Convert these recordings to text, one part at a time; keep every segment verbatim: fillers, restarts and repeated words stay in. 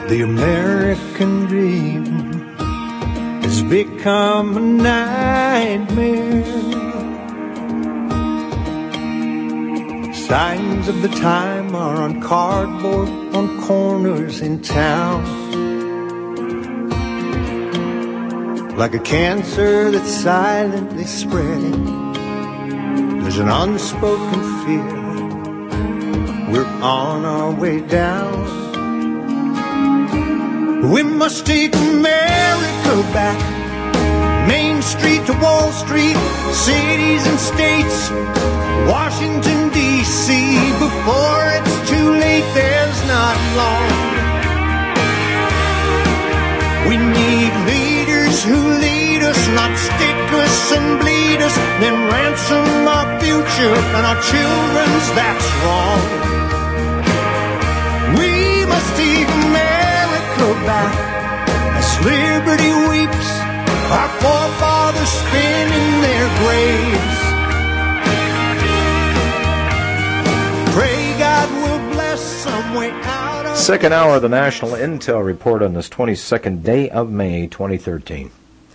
The American dream has become a nightmare. Signs of the time are on cardboard on corners in town. Like a cancer that's silently spreading, there's an unspoken fear we're on our way down. We must take America back, Main Street to Wall Street, cities and states, Washington, D C Before it's too late, there's not long. We need leaders who lead us, not stick us and bleed us, then ransom our future and our children's, that's wrong. We must take America back as liberty weeps, our forefathers spin in their graves. Pray God will bless some way out of... Second hour of the National Intel Report on this twenty-second day of May, twenty thirteen.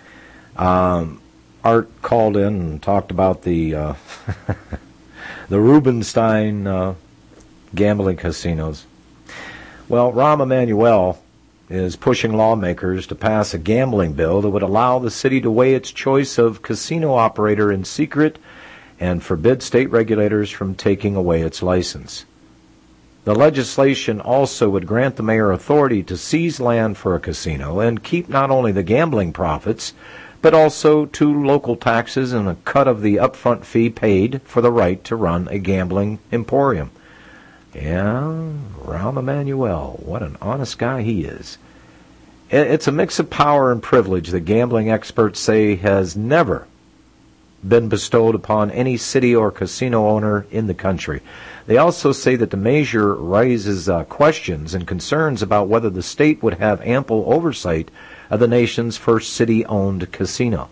Um, Art called in and talked about the uh, the Rubenstein uh, gambling casinos. Well, Rahm Emanuel is pushing lawmakers to pass a gambling bill that would allow the city to weigh its choice of casino operator in secret and forbid state regulators from taking away its license. The legislation also would grant the mayor authority to seize land for a casino and keep not only the gambling profits, but also two local taxes and a cut of the upfront fee paid for the right to run a gambling emporium. Yeah, Rahm Emanuel, what an honest guy he is. It's a mix of power and privilege that gambling experts say has never been bestowed upon any city or casino owner in the country. They also say that the measure raises uh, questions and concerns about whether the state would have ample oversight of the nation's first city-owned casino.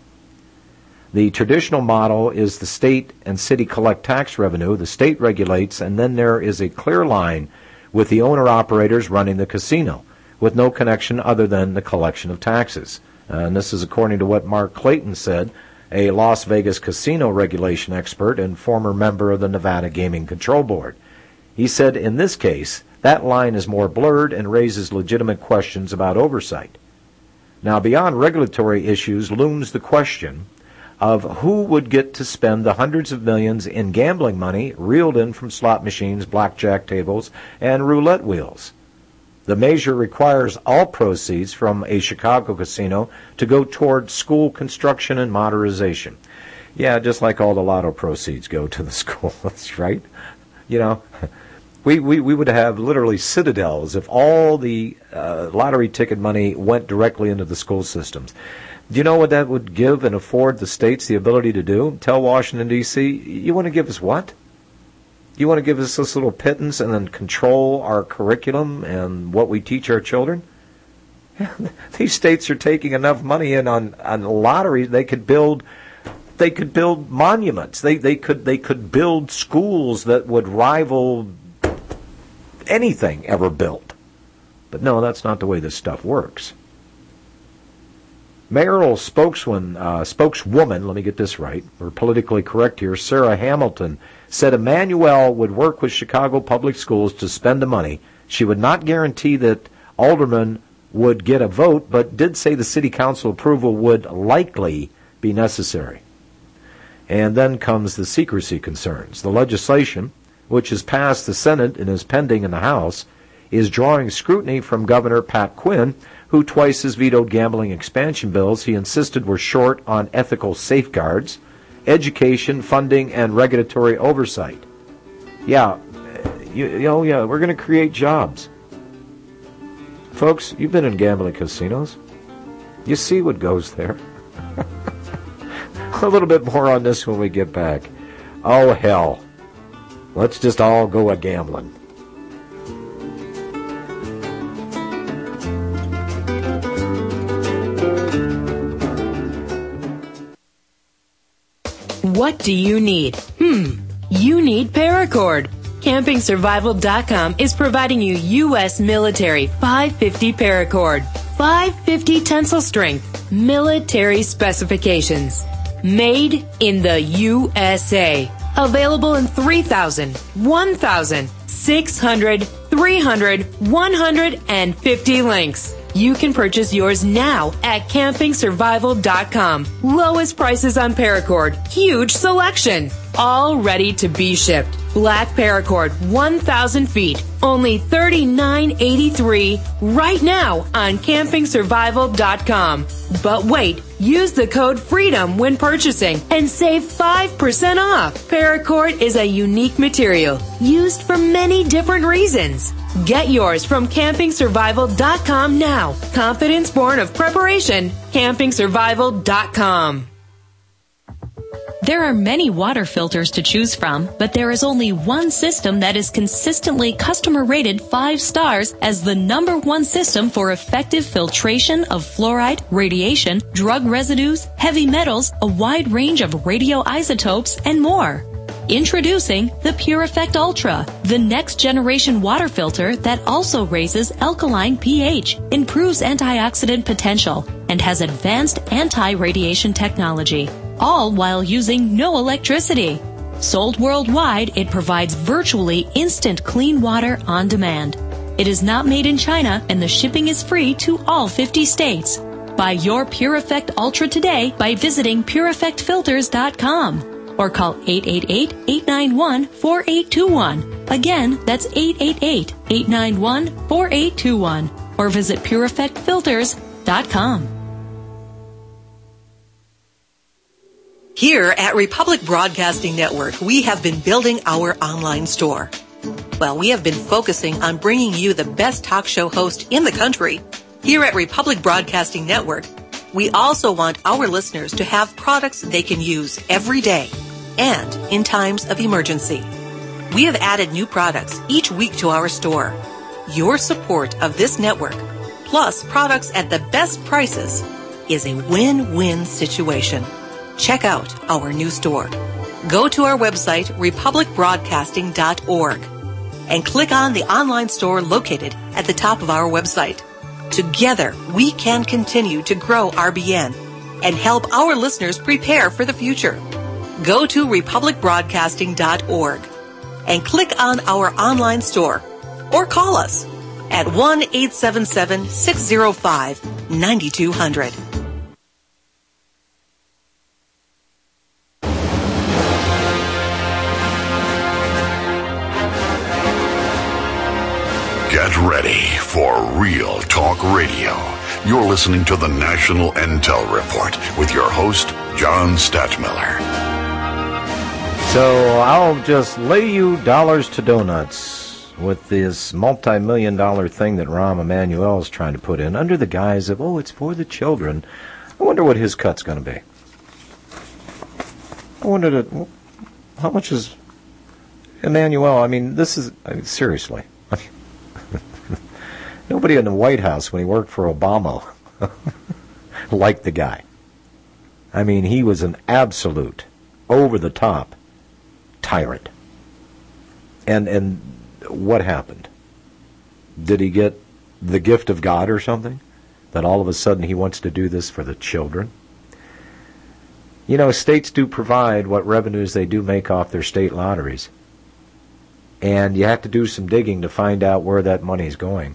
The traditional model is the state and city collect tax revenue, the state regulates, and then there is a clear line with the owner-operators running the casino, with no connection other than the collection of taxes. Uh, and this is according to what Mark Clayton said, a Las Vegas casino regulation expert and former member of the Nevada Gaming Control Board. He said, in this case, that line is more blurred and raises legitimate questions about oversight. Now, beyond regulatory issues looms the question of who would get to spend the hundreds of millions in gambling money reeled in from slot machines, blackjack tables, and roulette wheels. The measure requires all proceeds from a Chicago casino to go toward school construction and modernization. Yeah, just like all the lotto proceeds go to the schools, right? You know, we, we, we would have literally citadels if all the uh, lottery ticket money went directly into the school systems. Do you know what that would give and afford the states the ability to do? Tell Washington, D C, you want to give us what? You want to give us this little pittance and then control our curriculum and what we teach our children? These states are taking enough money in on, on lottery, they could build they could build monuments. They they could they could build schools that would rival anything ever built. But no, that's not the way this stuff works. Mayoral spokeswoman, uh, spokeswoman, let me get this right, we're politically correct here, Sarah Hamilton, said Emanuel would work with Chicago Public Schools to spend the money. She would not guarantee that aldermen would get a vote, but did say the city council approval would likely be necessary. And then comes the secrecy concerns. The legislation, which has passed the Senate and is pending in the House, is drawing scrutiny from Governor Pat Quinn, who twice has vetoed gambling expansion bills he insisted were short on ethical safeguards, education, funding, and regulatory oversight. Yeah, you, you know, yeah, we're going to create jobs. Folks, you've been in gambling casinos. You see what goes there. A little bit more on this when we get back. Oh, hell. Let's just all go a-gambling. What do you need? Hmm, you need Paracord. Camping Survival dot com is providing you U S military five fifty paracord, five fifty tensile strength, military specifications. Made in the U S A. Available in three thousand, one thousand, six hundred, three hundred, one hundred, and fifty links. You can purchase yours now at Camping Survival dot com. Lowest prices on paracord. Huge selection. All ready to be shipped. Black paracord, one thousand feet. Only thirty-nine eighty-three right now on Camping Survival dot com. But wait, use the code FREEDOM when purchasing and save five percent off. Paracord is a unique material used for many different reasons. Get yours from Camping Survival dot com now. Confidence born of preparation. Camping Survival dot com. There are many water filters to choose from, but there is only one system that is consistently customer rated five stars as the number one system for effective filtration of fluoride, radiation, drug residues, heavy metals, a wide range of radioisotopes, and more. Introducing the Pure Effect Ultra, the next generation water filter that also raises alkaline pH, improves antioxidant potential, and has advanced anti-radiation technology, all while using no electricity. Sold worldwide, it provides virtually instant clean water on demand. It is not made in China, and the shipping is free to all fifty states. Buy your Pure Effect Ultra today by visiting Pure Effect Filters dot com. Or call eight eight eight, eight nine one, four eight two one. Again, that's eight eight eight, eight nine one, four eight two one. Or visit Pure Effect Filters dot com. Here at Republic Broadcasting Network, we have been building our online store. Well, we have been focusing on bringing you the best talk show host in the country. Here at Republic Broadcasting Network, we also want our listeners to have products they can use every day and in times of emergency. We have added new products each week to our store. Your support of this network, plus products at the best prices, is a win-win situation. Check out our new store. Go to our website, republic broadcasting dot org, and click on the online store located at the top of our website. Together, we can continue to grow R B N and help our listeners prepare for the future. Go to republic broadcasting dot org and click on our online store or call us at one eight seven seven, six zero five, nine two zero zero. Get ready for Real Talk Radio. You're listening to the National Intel Report with your host, John Stadtmiller. So I'll just lay you dollars to donuts with this multi-million dollar thing that Rahm Emanuel is trying to put in under the guise of, oh, it's for the children. I wonder what his cut's going to be. I wonder to, how much is Emanuel? I mean, this is, I mean, seriously. Nobody in the White House when he worked for Obama liked the guy. I mean, he was an absolute, over-the-top tyrant. And and what happened? Did he get the gift of God or something? That all of a sudden he wants to do this for the children? You know, states do provide what revenues they do make off their state lotteries. And you have to do some digging to find out where that money's going.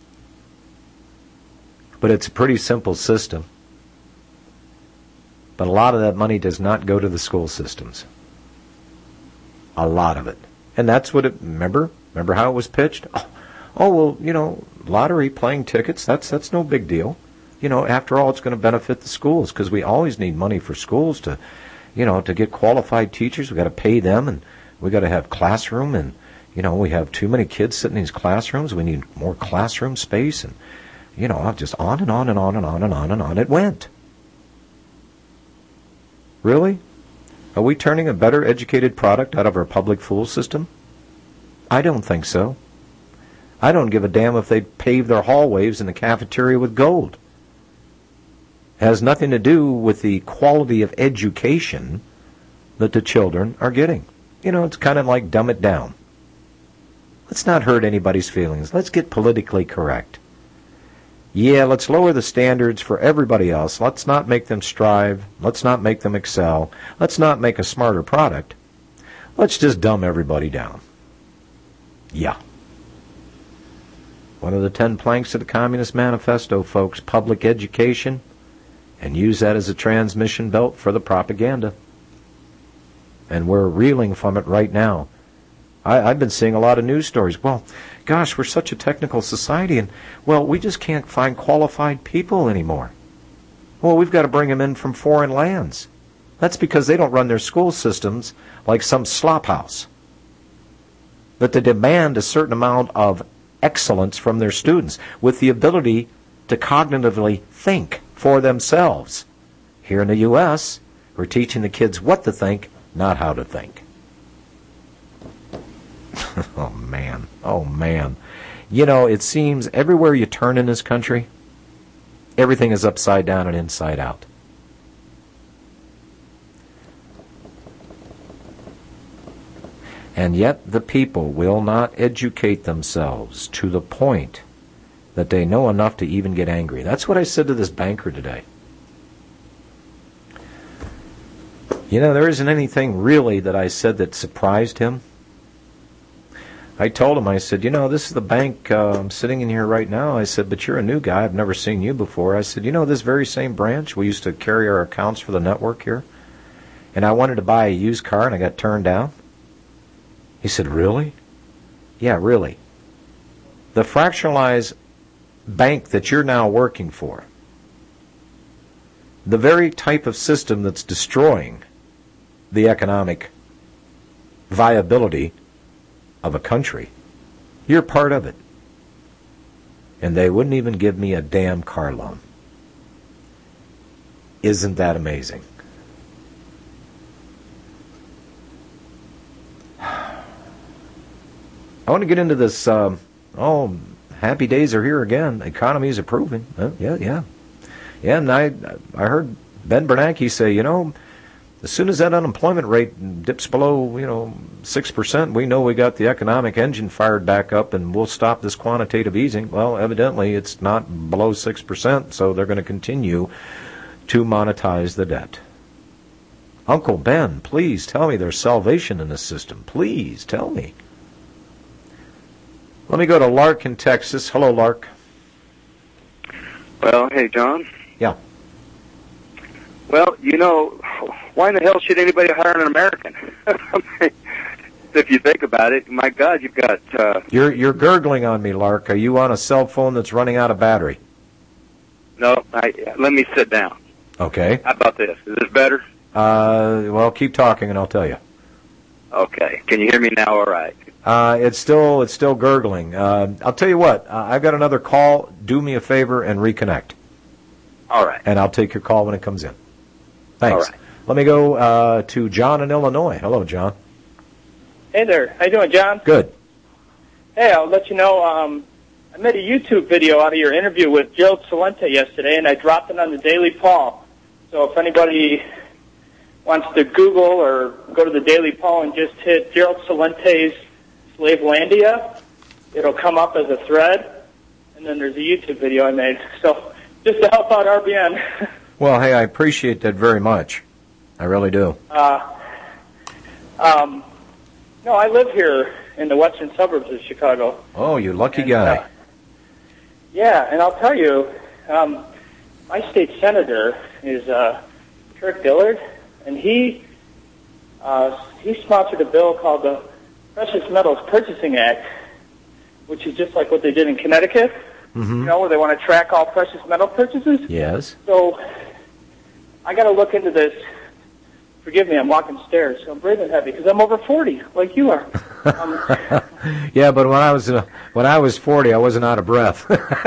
But it's a pretty simple system. But a lot of that money does not go to the school systems. A lot of it. And that's what it, remember? Remember how it was pitched? Oh, oh well, you know, lottery, playing tickets, that's that's no big deal. You know, after all, it's going to benefit the schools because we always need money for schools to, you know, to get qualified teachers. We've got to pay them, and we've got to have classroom, and, you know, we have too many kids sitting in these classrooms. We need more classroom space, and, you know, just on and on and on and on and on and on it went. Really? Are we turning a better educated product out of our public school system? I don't think so. I don't give a damn if they pave their hallways in the cafeteria with gold. It has nothing to do with the quality of education that the children are getting. You know, it's kind of like dumb it down. Let's not hurt anybody's feelings. Let's get politically correct. Yeah, let's lower the standards for everybody else. Let's not make them strive. Let's not make them excel. Let's not make a smarter product. Let's just dumb everybody down. Yeah. One of the ten planks of the Communist Manifesto, folks, public education, and use that as a transmission belt for the propaganda. And we're reeling from it right now. I, I've been seeing a lot of news stories. Well, gosh, we're such a technical society, and, well, we just can't find qualified people anymore. Well, we've got to bring them in from foreign lands. That's because they don't run their school systems like some slop house. That they demand a certain amount of excellence from their students with the ability to cognitively think for themselves. Here in the U S, we're teaching the kids what to think, not how to think. Oh, man. Oh, man. You know, it seems everywhere you turn in this country, everything is upside down and inside out. And yet the people will not educate themselves to the point that they know enough to even get angry. That's what I said to this banker today. You know, there isn't anything really that I said that surprised him. I told him, I said, you know, this is the bank, uh, I'm sitting in here right now. I said, but you're a new guy. I've never seen you before. I said, you know, this very same branch, we used to carry our accounts for the network here. And I wanted to buy a used car, and I got turned down. He said, really? Yeah, really. The fractionalized bank that you're now working for, the very type of system that's destroying the economic viability of a country, you're part of it. And they wouldn't even give me a damn car loan. Isn't that amazing? I want to get into this, um, oh, happy days are here again. The economy is improving. Uh, yeah, yeah. Yeah, and I I heard Ben Bernanke say, you know, as soon as that unemployment rate dips below, you know, six percent, we know we got the economic engine fired back up and we'll stop this quantitative easing. Well, evidently it's not below six percent, so they're going to continue to monetize the debt. Uncle Ben, please tell me there's salvation in this system. Please tell me. Let me go to Lark in Texas. Hello, Lark. Well, hey, John. Yeah. Well, you know, why in the hell should anybody hire an American? If you think about it, my God, you've got... Uh, you're you're gurgling on me, Lark. Are you on a cell phone that's running out of battery? No, I, let me sit down. Okay. How about this? Is this better? Uh, well, keep talking and I'll tell you. Okay. Can you hear me now all right? Uh, it's still it's still gurgling. Uh, I'll tell you what. Uh, I've got another call. Do me a favor and reconnect. All right. And I'll take your call when it comes in. Thanks. All right. Let me go uh, to John in Illinois. Hello, John. Hey there. How you doing, John? Good. Hey, I'll let you know, um, I made a YouTube video out of your interview with Gerald Celente yesterday, and I dropped it on the Daily Paul. So if anybody wants to Google or go to the Daily Paul and just hit Gerald Celente's Slavelandia, it'll come up as a thread, and then there's a YouTube video I made. So just to help out R B N. Well, hey, I appreciate that very much. I really do. Uh, um, no, I live here in the western suburbs of Chicago. Oh, you lucky and, guy. Uh, yeah, and I'll tell you, um, my state senator is uh, Kirk Dillard, and he uh, he sponsored a bill called the Precious Metals Purchasing Act, which is just like what they did in Connecticut, mm-hmm. you know, where they want to track all precious metal purchases. Yes. So I got to look into this. Forgive me, I'm walking stairs, so I'm breathing heavy because I'm over forty, like you are. Um, yeah, but when I was uh, when I was forty, I wasn't out of breath.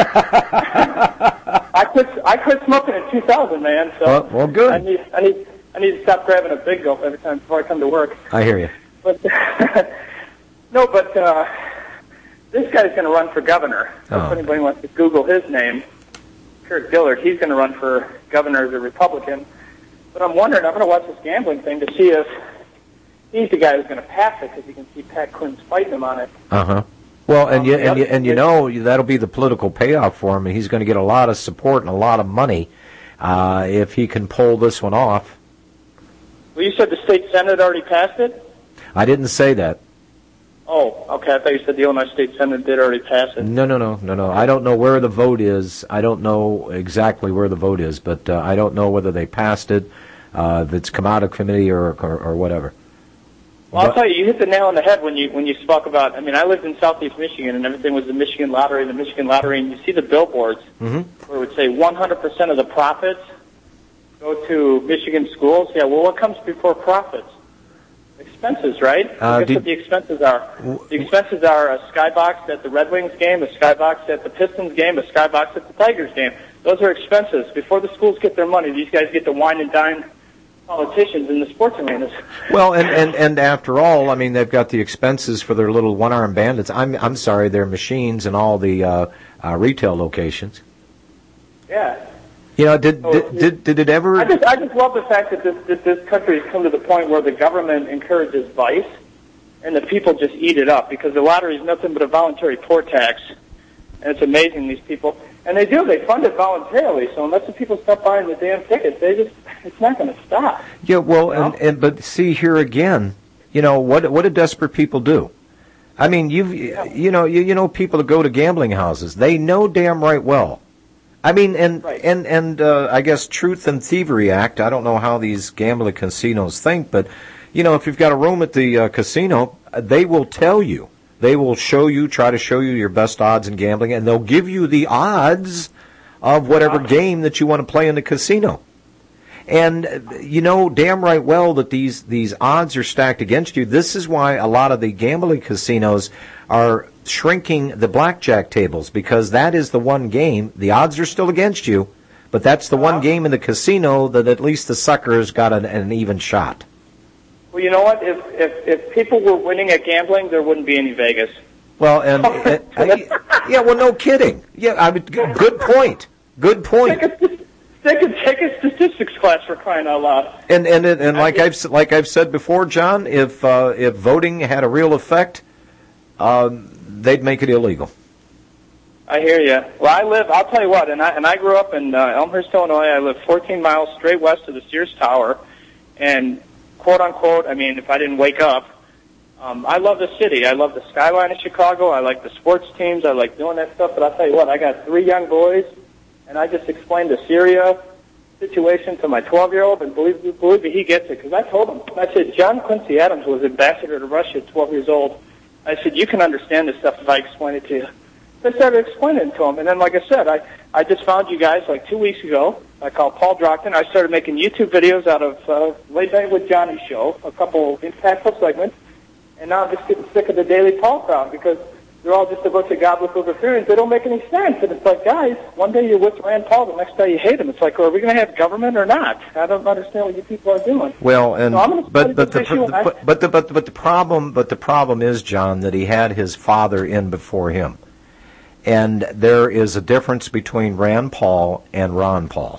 I quit I quit smoking in two thousand, man. So well, well, good. I need I need I need to stop grabbing a big gulp every time before I come to work. I hear you. But no, but uh, this guy's going to run for governor. So oh. If anybody wants to Google his name, Kirk Dillard, he's going to run for governor as a Republican. But I'm wondering, I'm going to watch this gambling thing to see if he's the guy who's going to pass it, because you can see Pat Quinn's fighting him on it. Uh-huh. Well, and Um, you the and other you, and you thing- know that'll be the political payoff for him, and he's going to get a lot of support and a lot of money uh, if he can pull this one off. Well, you said the state senate already passed it. I didn't say that. Oh, okay. I thought you said the Illinois State Senate did already pass it. No, no, no, no, no. I don't know where the vote is. I don't know exactly where the vote is, but uh, I don't know whether they passed it, uh, if it's come out of committee or or, or whatever. Well, I'll But- tell you, you hit the nail on the head when you when you spoke about. I mean, I lived in Southeast Michigan, and everything was the Michigan Lottery, the Michigan Lottery, and you see the billboards Mhm. where it would say one hundred percent of the profits go to Michigan schools. Yeah, well, what comes before profits? Expenses, right? Uh, Guess did- what the expenses are? The expenses are a skybox at the Red Wings game, a skybox at the Pistons game, a skybox at the Tigers game. Those are expenses. Before the schools get their money, these guys get to wine and dine politicians in the sports arenas. Well, and, and, and after all, I mean, they've got the expenses for their little one-armed bandits. I'm I'm sorry, their machines in all the uh, uh, retail locations. Yeah. You know, did So did, did did it ever? I just, I just love the fact that this, that this country has come to the point where the government encourages vice, and the people just eat it up, because the lottery is nothing but a voluntary poor tax, and it's amazing, these people. And they do, they fund it voluntarily, so unless the people stop buying the damn tickets, they just, it's not going to stop. Yeah, well, You know? and, and but see here again, you know what what do desperate people do? I mean, you've you know you you know people that go to gambling houses, they know damn right well. I mean, and Right. and and uh, I guess Truth and Thievery Act. I don't know how these gambling casinos think, but you know, if you've got a room at the uh, casino, they will tell you. They will show you, try to show you your best odds in gambling, and they'll give you the odds of whatever game that you want to play in the casino. And uh, you know damn right well that these these odds are stacked against you. This is why a lot of the gambling casinos are shrinking the blackjack tables, because that is the one game. The odds are still against you, but that's the one game in the casino that at least the suckers got an, an even shot. Well, you know what? If, if, if people were winning at gambling, there wouldn't be any Vegas. Well, and, and I, yeah, well, no kidding. Yeah, I mean, good good point. Good point. Take a, take a, take a statistics class, for crying out loud. And and and, and like I've s- like I've said before, John, if uh, if voting had a real effect, um, they'd make it illegal. I hear you. Well, I live, I'll tell you what, and I, and I grew up in uh, Elmhurst, Illinois. I live fourteen miles straight west of the Sears Tower, and quote unquote, I mean, if I didn't wake up, um, I love the city. I love the skyline of Chicago. I like the sports teams. I like doing that stuff. But I'll tell you what, I got three young boys, and I just explained the Syria situation to my twelve-year-old, and believe, believe me, he gets it, because I told him. I said, John Quincy Adams was ambassador to Russia at twelve years old. I said, you can understand this stuff if I explain it to you. So I started explaining it to him, and then, like I said, I, I just found you guys like two weeks ago. I called Paul Drockton. I started making YouTube videos out of uh, Late Night with Johnny show, a couple impactful segments, and now I'm just getting sick of the Daily Paul crowd, because they're all just a bunch of gobbledygook theories. They don't make any sense. And it's like, guys, one day you're with Rand Paul, the next day you hate him. It's like, are we going to have government or not? I don't understand what you people are doing. Well, and So I'm gonna but study but the, this issue. I- but but the but, but the problem but the problem is, John, that he had his father in before him, and there is a difference between Rand Paul and Ron Paul,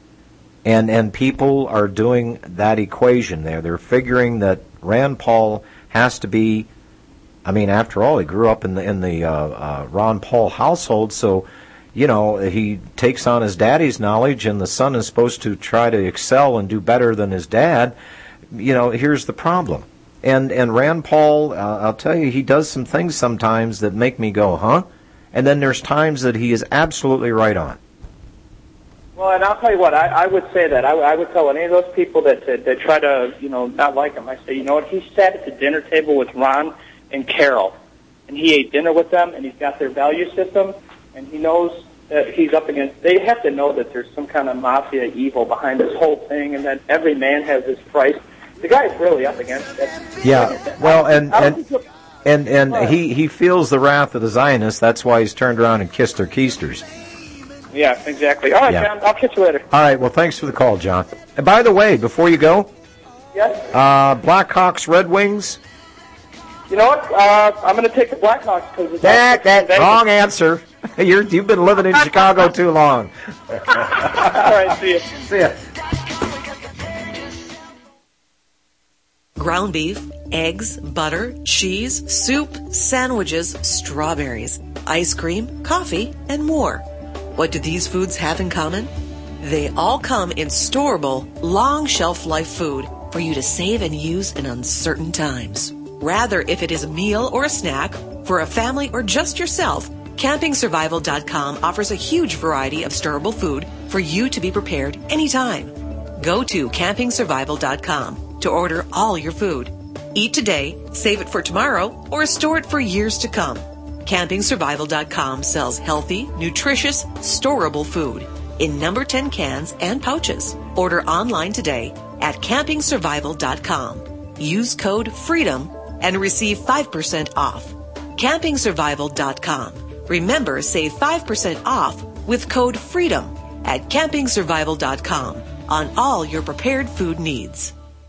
and and people are doing that equation there. They're figuring that Rand Paul has to be. I mean, after all, he grew up in the in the uh, uh, Ron Paul household, so you know he takes on his daddy's knowledge, and the son is supposed to try to excel and do better than his dad. You know, here's the problem, and and Rand Paul, uh, I'll tell you, he does some things sometimes that make me go, huh? And then there's times that he is absolutely right on. Well, and I'll tell you what, I, I would say that. I, I would tell any of those people that, that that try to, you know, not like him, I say, you know what, he sat at the dinner table with Ron and Carol, and he ate dinner with them, and he's got their value system, and he knows that he's up against, they have to know that there's some kind of mafia evil behind this whole thing, and that every man has his price. The guy's really up against it. Yeah, well, and I don't and think- and, and he, he feels the wrath of the Zionists. That's why he's turned around and kissed their keisters. Yeah, exactly. All right, Yeah. John, I'll catch you later. All right, well, thanks for the call, John. And by the way, before you go, Yes? uh, Blackhawks, Red Wings. You know what? Uh, I'm going to take the Blackhawks because it's That, that, Vegas. wrong answer. You're, you've been living in Chicago too long. All right, see you. See ya. Ground beef, eggs, butter, cheese, soup, sandwiches, strawberries, ice cream, coffee, and more. What do these foods have in common? They all come in storable, long shelf life food for you to save and use in uncertain times. Rather, if it is a meal or a snack, for a family or just yourself, Camping Survival dot com offers a huge variety of storable food for you to be prepared anytime. Go to Camping Survival dot com to order all your food. Eat today, save it for tomorrow, or store it for years to come. Camping Survival dot com sells healthy, nutritious, storable food in number ten cans and pouches. Order online today at Camping Survival dot com. Use code FREEDOM and receive five percent off. Camping Survival dot com. Remember, save five percent off with code FREEDOM at Camping Survival dot com on all your prepared food needs.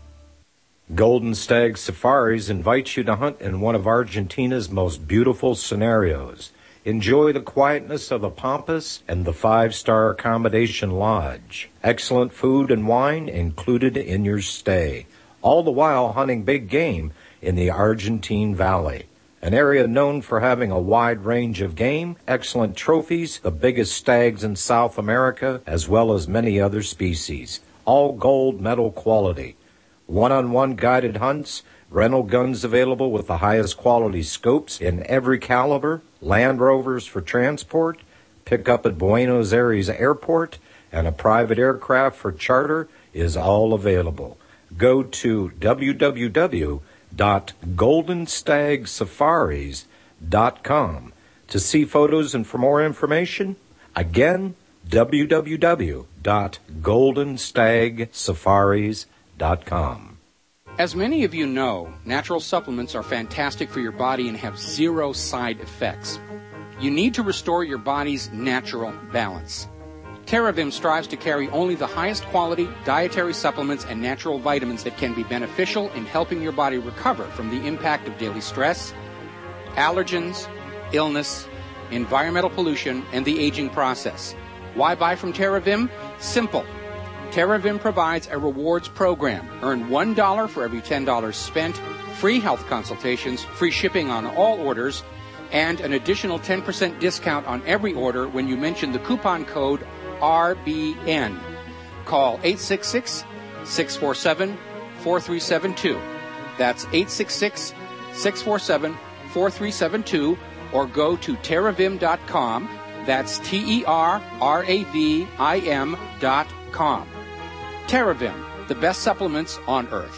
Golden Stag Safaris invites you to hunt in one of Argentina's most beautiful scenarios. Enjoy the quietness of the Pampas and the five-star accommodation lodge. Excellent food and wine included in your stay. All the while hunting big game in the Argentine Valley, an area known for having a wide range of game, excellent trophies, the biggest stags in South America, as well as many other species. All gold medal quality. One-on-one guided hunts, rental guns available with the highest quality scopes in every caliber, Land Rovers for transport, pick up at Buenos Aires Airport, and a private aircraft for charter is all available. Go to w w w dot golden stag safaris dot com to see photos and for more information. Again, w w w dot golden stag safaris dot com. As many of you know, natural supplements are fantastic for your body and have zero side effects. You need to restore your body's natural balance. TerraVim strives to carry only the highest quality dietary supplements and natural vitamins that can be beneficial in helping your body recover from the impact of daily stress, allergens, illness, environmental pollution, and the aging process. Why buy from TerraVim? Simple. TerraVim provides a rewards program. Earn one dollar for every ten dollars spent, free health consultations, free shipping on all orders, and an additional ten percent discount on every order when you mention the coupon code R B N. Call eight six six, six four seven, four three seven two. That's eight six six, six four seven, four three seven two, or go to terravim dot com. That's T E R R A V I M dot com. TerraVim, the best supplements on earth.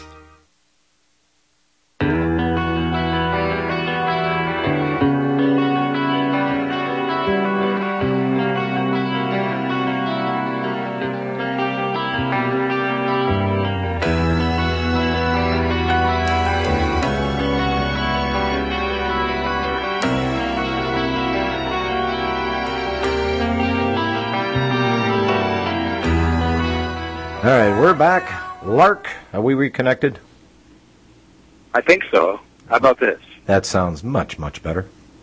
All right, we're back. Lark, are we reconnected? I think so. How about this? That sounds much, much better.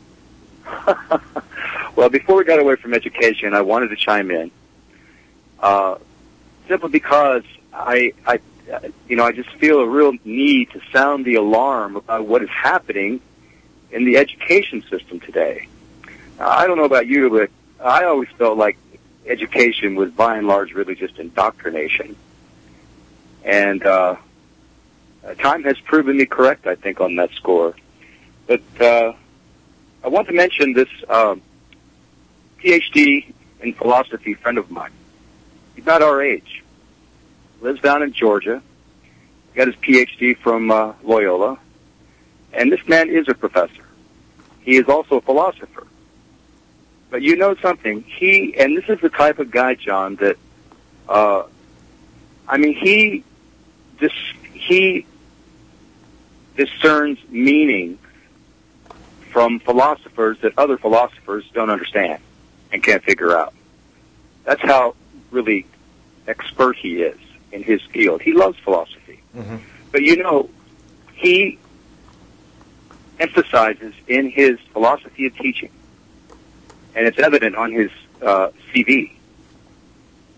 Well, before we got away from education, I wanted to chime in, uh, simply because I, I, you know, I just feel a real need to sound the alarm about what is happening in the education system today. Now, I don't know about you, but I always felt like education was by and large really just indoctrination. And uh, time has proven me correct, I think, on that score. But uh, I want to mention this uh, P H D in philosophy friend of mine. He's not our age. Lives down in Georgia. Got his P H D from uh, Loyola. And this man is a professor. He is also a philosopher. But you know something, he, and this is the type of guy, John, that, uh, I mean, he, dis, he discerns meaning from philosophers that other philosophers don't understand and can't figure out. That's how really expert he is in his field. He loves philosophy. Mm-hmm. But you know, he emphasizes in his philosophy of teaching, and it's evident on his uh, C V,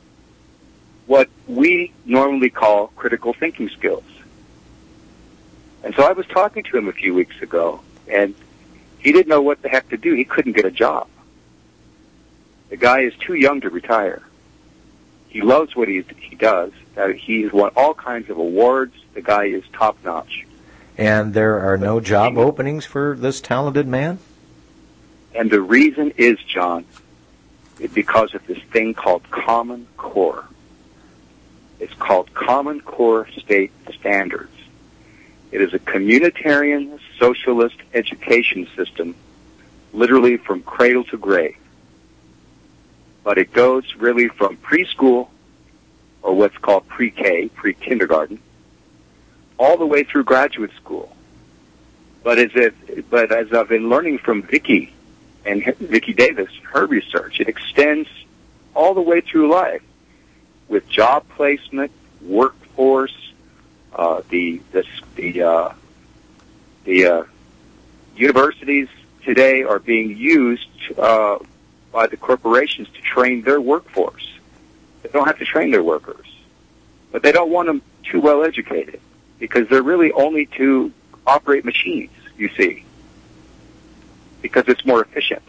what we normally call critical thinking skills. And so I was talking to him a few weeks ago, and he didn't know what the heck to do. He couldn't get a job. The guy is too young to retire. He loves what he, he does. Uh, he's won all kinds of awards. The guy is top-notch. And there are no job openings for this talented man? And the reason is, John, is because of this thing called Common Core. It's called Common Core State Standards. It is a communitarian, socialist education system, literally from cradle to grave. But it goes really from preschool, or what's called pre-K, pre-kindergarten, all the way through graduate school. But as if, but as I've been learning from Vicki and Vicki Davis, her research, it extends all the way through life with job placement, workforce, uh, the the the uh, the uh, universities today are being used uh, by the corporations to train their workforce. They don't have to train their workers, but they don't want them too well educated because they're really only to operate machines, you see, because it's more efficient.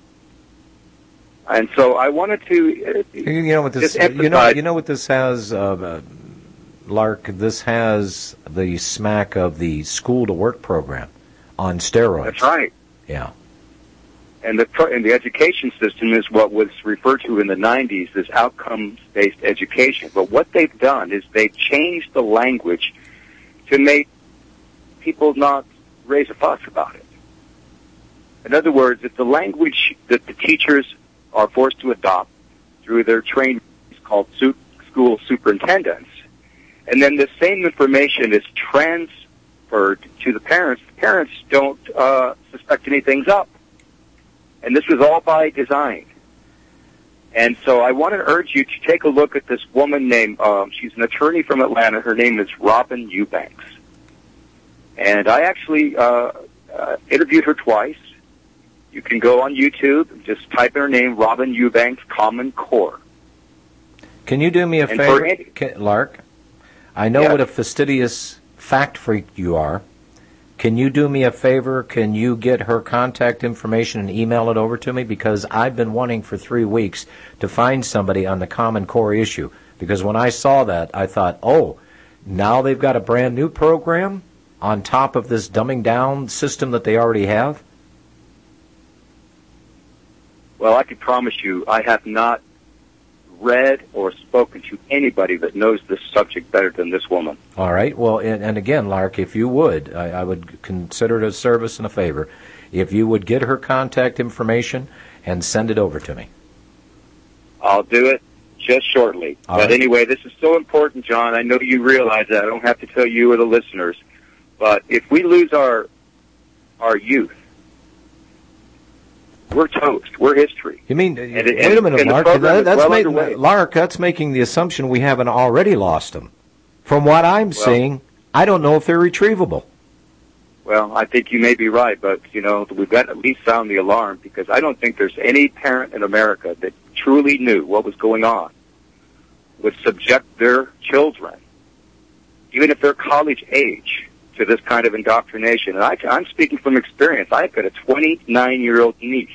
And so I wanted to, uh, you know what this, you know, you know what this has, uh, Lark. This has the smack of the school to work program on steroids. That's right. Yeah. And the and the education system is what was referred to in the nineties as outcomes-based education. But what they've done is they've changed the language to make people not raise a fuss about it. In other words, if the language that the teachers are forced to adopt through their training is called su- school superintendents, and then the same information is transferred to the parents, the parents don't uh, suspect anything's up. And this was all by design. And so I want to urge you to take a look at this woman named, um, she's an attorney from Atlanta. Her name is Robin Eubanks. And I actually uh, uh, interviewed her twice. You can go on YouTube, just type in her name, Robin Eubanks, Common Core. Can you do me a and favor, Andy, Can, Lark? I know yeah. what a fastidious fact freak you are. Can you do me a favor? Can you get her contact information and email it over to me? Because I've been wanting for three weeks to find somebody on the Common Core issue. Because when I saw that, I thought, oh, now they've got a brand new program on top of this dumbing down system that they already have? Well, I can promise you I have not read or spoken to anybody that knows this subject better than this woman. All right. Well, and, and again, Lark, if you would, I, I would consider it a service and a favor, if you would get her contact information and send it over to me. I'll do it just shortly. All but right. Anyway, this is so important, John. I know you realize that. I don't have to tell you or the listeners. But if we lose our our youth, we're toast. We're history. You mean, and, wait and, a minute, and Lark, the program that, that's is well make, underway. Lark, that's making the assumption we haven't already lost them. From what I'm Well, seeing, I don't know if they're retrievable. Well, I think you may be right, but, you know, we've got to at least sound the alarm because I don't think there's any parent in America that truly knew what was going on would subject their children, even if they're college age, to this kind of indoctrination. And I, I'm speaking from experience. I've got a twenty-nine-year-old niece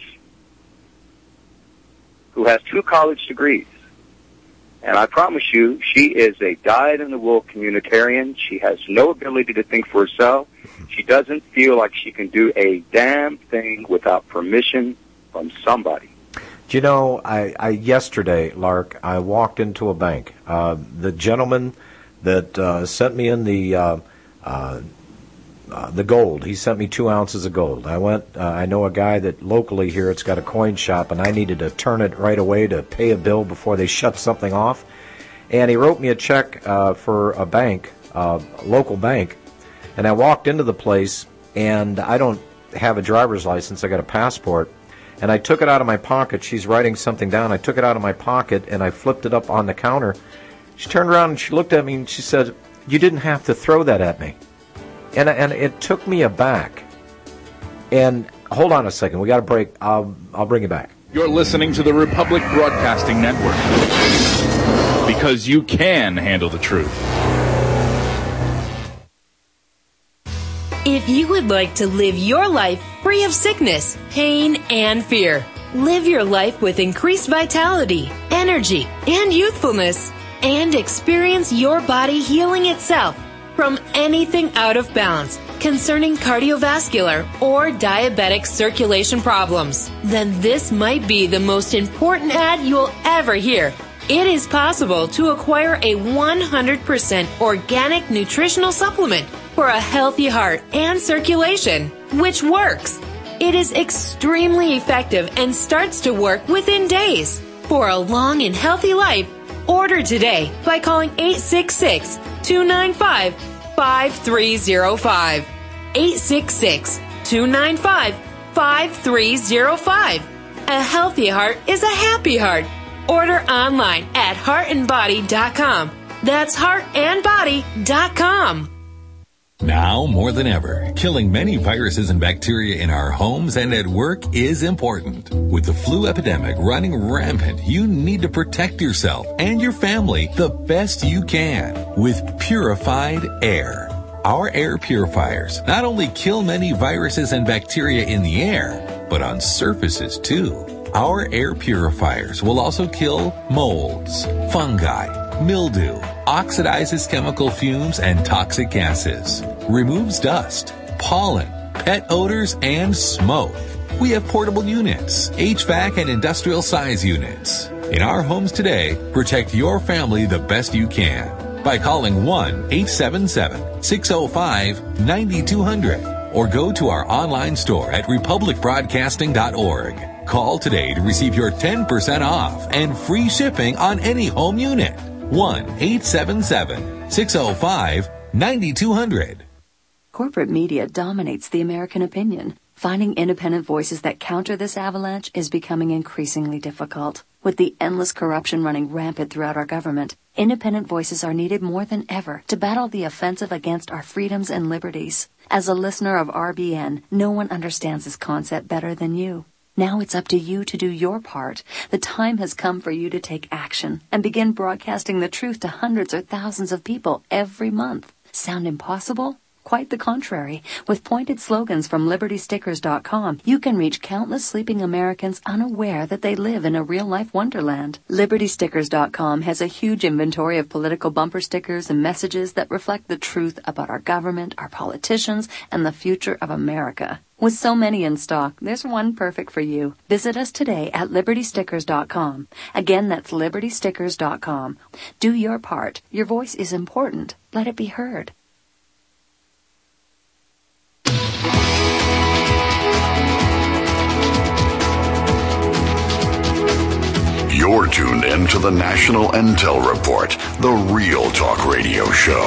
who has two college degrees. And I promise you, she is a dyed-in-the-wool communitarian. She has no ability to think for herself. She doesn't feel like she can do a damn thing without permission from somebody. Do you know, I, I yesterday, Lark, I walked into a bank. Uh, the gentleman that uh, sent me in the uh, uh, uh, the gold, he sent me two ounces of gold. I went. Uh, I know a guy that locally here, it's got a coin shop, and I needed to turn it right away to pay a bill before they shut something off. And he wrote me a check uh, for a bank, uh, a local bank. And I walked into the place, and I don't have a driver's license. I got a passport. And I took it out of my pocket. She's writing something down. I took it out of my pocket, and I flipped it up on the counter. She turned around, and she looked at me, and she said, "You didn't have to throw that at me." And, and it took me aback. And hold on a second. We got a break. I'll, I'll bring you back. You're listening to the Republic Broadcasting Network. Because you can handle the truth. If you would like to live your life free of sickness, pain, and fear, live your life with increased vitality, energy, and youthfulness, and experience your body healing itself from anything out of balance concerning cardiovascular or diabetic circulation problems, then this might be the most important ad you'll ever hear. It is possible to acquire a one hundred percent organic nutritional supplement for a healthy heart and circulation, which works. It is extremely effective and starts to work within days. For a long and healthy life, order today by calling eight six six, two nine five, five three zero five. eight six six, two nine five, five three zero five. A healthy heart is a happy heart. Order online at heart and body dot com. That's heart and body dot com. Now more than ever, killing many viruses and bacteria in our homes and at work is important. With the flu epidemic running rampant, you need to protect yourself and your family the best you can with purified air. Our air purifiers not only kill many viruses and bacteria in the air, but on surfaces too. Our air purifiers will also kill molds, fungi, mildew, oxidizes chemical fumes and toxic gases, removes dust, pollen, pet odors, and smoke. We have portable units, H V A C and industrial size units. In our homes today, protect your family the best you can by calling one eight seven seven, six zero five, nine two zero zero or go to our online store at republic broadcasting dot org. Call today to receive your ten percent off and free shipping on any home unit. one eight seven seven, six zero five, nine two zero zero. Corporate media dominates the American opinion. Finding independent voices that counter this avalanche is becoming increasingly difficult. With the endless corruption running rampant throughout our government, independent voices are needed more than ever to battle the offensive against our freedoms and liberties. As a listener of R B N, no one understands this concept better than you. Now it's up to you to do your part. The time has come for you to take action and begin broadcasting the truth to hundreds or thousands of people every month. Sound impossible? Quite the contrary. With pointed slogans from liberty stickers dot com, you can reach countless sleeping Americans unaware that they live in a real-life wonderland. liberty stickers dot com has a huge inventory of political bumper stickers and messages that reflect the truth about our government, our politicians, and the future of America. With so many in stock, there's one perfect for you. Visit us today at liberty stickers dot com. Again, that's liberty stickers dot com. Do your part. Your voice is important. Let it be heard. You're tuned in to the National Intel Report, the Real Talk Radio Show.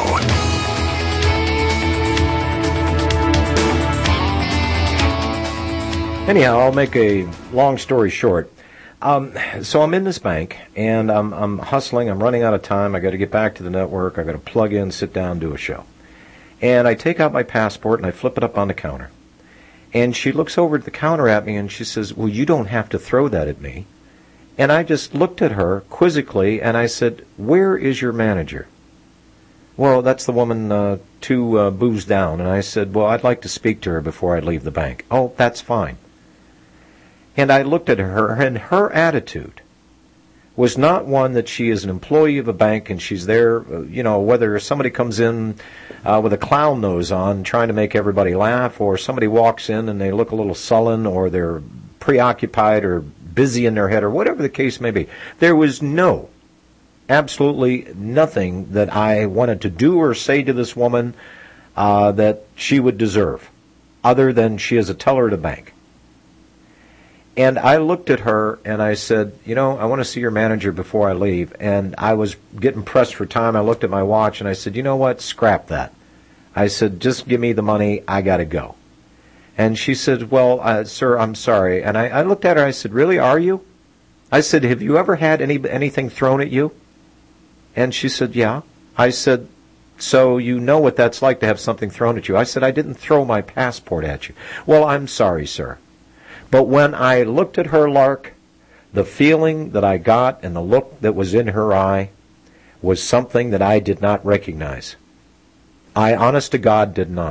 Anyhow, I'll make a long story short. Um, so I'm in this bank, and I'm, I'm hustling. I'm running out of time. I got to get back to the network. I got to plug in, sit down, do a show. And I take out my passport, and I flip it up on the counter. And she looks over at the counter at me, and she says, "Well, you don't have to throw that at me." And I just looked at her quizzically, and I said, "Where is your manager?" "Well, that's the woman uh, two uh, booths down." And I said, "Well, I'd like to speak to her before I leave the bank." "Oh, that's fine." And I looked at her, and her attitude was not one that she is an employee of a bank and she's there, uh, you know, whether somebody comes in uh, with a clown nose on trying to make everybody laugh, or somebody walks in and they look a little sullen, or they're preoccupied or busy in their head, or whatever the case may be. There was no, absolutely nothing that I wanted to do or say to this woman uh, that she would deserve, other than she is a teller at a bank. And I looked at her and I said, "You know, I want to see your manager before I leave." And I was getting pressed for time. I looked at my watch and I said, "You know what? Scrap that." I said, "Just give me the money. I got to go." And she said, "Well, uh, sir, I'm sorry." And I, I looked at her. I said, "Really, are you?" I said, "Have you ever had any anything thrown at you?" And she said, "Yeah." I said, "So you know what that's like to have something thrown at you?" I said, "I didn't throw my passport at you." "Well, I'm sorry, sir." But when I looked at her, Lark, the feeling that I got and the look that was in her eye was something that I did not recognize. I, honest to God, did not.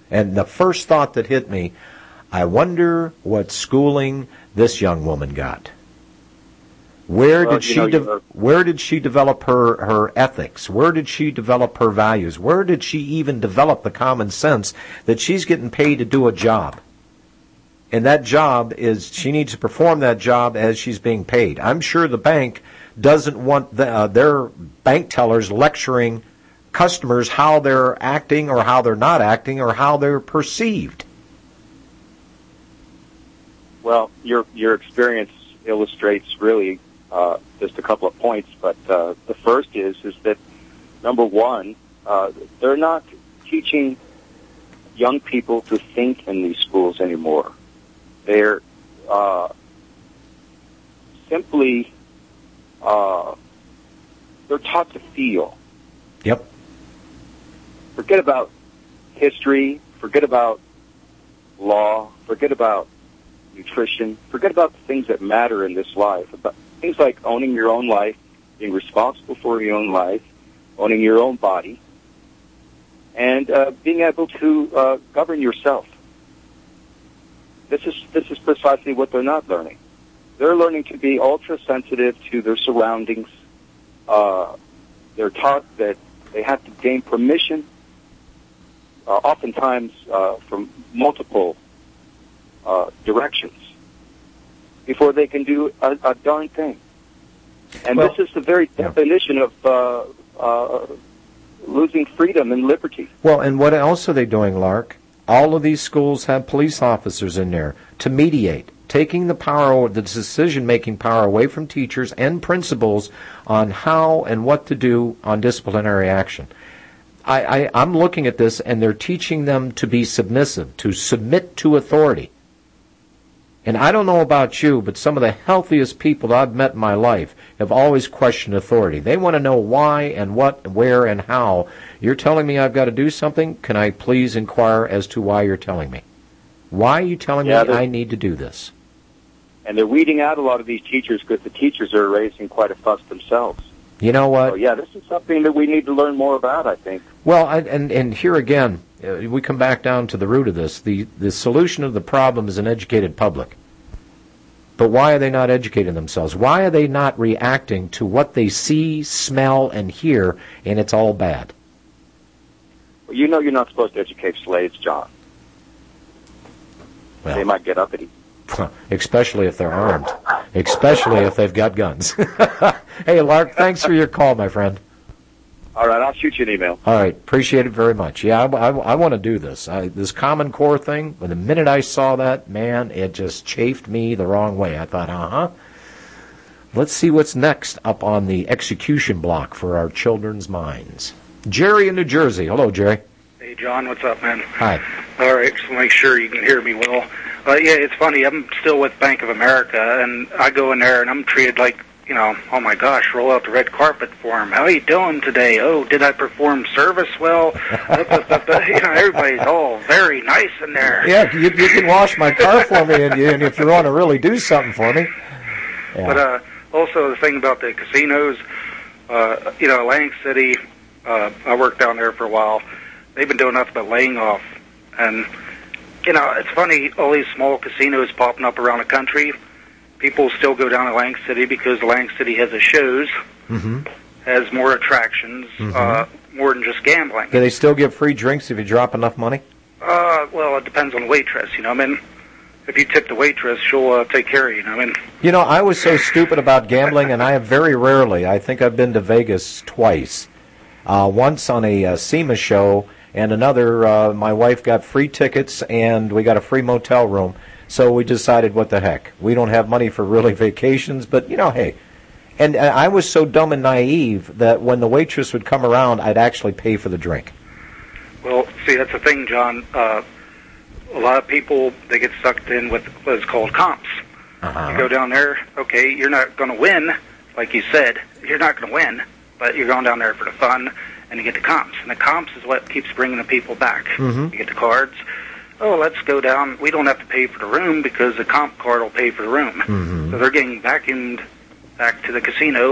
And the first thought that hit me, I wonder what schooling this young woman got. Where Well, did you she know, de- you're- where did she develop her, her ethics? Where did she develop her values? Where did she even develop the common sense that she's getting paid to do a job? And that job is, she needs to perform that job as she's being paid. I'm sure the bank doesn't want the, uh, their bank tellers lecturing customers how they're acting or how they're not acting or how they're perceived. Well, your your experience illustrates really uh, just a couple of points, but uh, the first is is that number one, uh, they're not teaching young people to think in these schools anymore. They're uh, simply uh, they're taught to feel. Yep. Forget about history. Forget about law. Forget about nutrition. Forget about the things that matter in this life. About things like owning your own life, being responsible for your own life, owning your own body, and uh, being able to uh, govern yourself. This is this is precisely what they're not learning. They're learning to be ultra sensitive to their surroundings. Uh, they're taught that they have to gain permission, uh, oftentimes uh, from multiple uh, directions, before they can do a, a darn thing. And Well, this is the very definition of uh, uh, losing freedom and liberty. Well, and what else are they doing, Lark? All of these schools have police officers in there to mediate, taking the power, the decision-making power away from teachers and principals on how and what to do on disciplinary action. I, I, I'm looking at this, and they're teaching them to be submissive, to submit to authority. And I don't know about you, but some of the healthiest people I've met in my life have always questioned authority. They want to know why and what, where, and how. You're telling me I've got to do something? Can I please inquire as to why you're telling me? Why are you telling Yeah, me I need to do this? And they're weeding out a lot of these teachers because the teachers are raising quite a fuss themselves. You know what? So, yeah, this is something that we need to learn more about, I think. Well, I, and and here again, uh, we come back down to the root of this. The the solution of the problem is an educated public. But why are they not educating themselves? Why are they not reacting to what they see, smell, and hear, and it's all bad? Well, you know you're not supposed to educate slaves, John. Well, they might get uppity. Especially if they're armed. Especially if they've got guns. Hey, Lark, thanks for your call, my friend. All right, I'll shoot you an email. All right, appreciate it very much. Yeah, I, I, I want to do this. I, this Common Core thing, the minute I saw that, man, it just chafed me the wrong way. I thought, uh-huh. Let's see what's next up on the execution block for our children's minds. Jerry in New Jersey. Hello, Jerry. Hey, John, what's up, man? Hi. All right, just make sure you can hear me well. Uh, yeah, it's funny. I'm still with Bank of America, and I go in there, and I'm treated like, you know, oh, my gosh, roll out the red carpet for him. How are you doing today? Oh, did I perform service well? You know, everybody's all very nice in there. Yeah, you, you can wash my car for me, and, you, and if you want to really do something for me. Yeah. But uh, also the thing about the casinos, uh, you know, Atlantic City, uh, I worked down there for a while. They've been doing nothing but laying off. And, you know, it's funny, all these small casinos popping up around the country. People still go down to Atlantic City because Atlantic City has the shows, Mm-hmm. has more attractions, Mhm. uh, more than just gambling. Do they still give free drinks if you drop enough money? Uh, well, it depends on the waitress, you know. I mean, if you tip the waitress, she'll uh, take care of you, you know. I mean, You know, I was so stupid about gambling, and I have very rarely, I think I've been to Vegas twice. Uh, once on a uh, SEMA show, and another, uh, my wife got free tickets, and we got a free motel room. So we decided, what the heck? We don't have money for really vacations, but, you know, hey. And uh, I was so dumb and naive that when the waitress would come around, I'd actually pay for the drink. well, see, that's the thing, John. Uh, a lot of people, they get sucked in with what is called comps. Uh-huh. You go down there, okay, you're not going to win, like you said. You're not going to win, but you're going down there for the fun, and you get the comps. And the comps is what keeps bringing the people back. Mhm. You get the cards. Oh, let's go down. We don't have to pay for the room because the comp card will pay for the room. Mhm. So they're getting vacuumed back to the casino,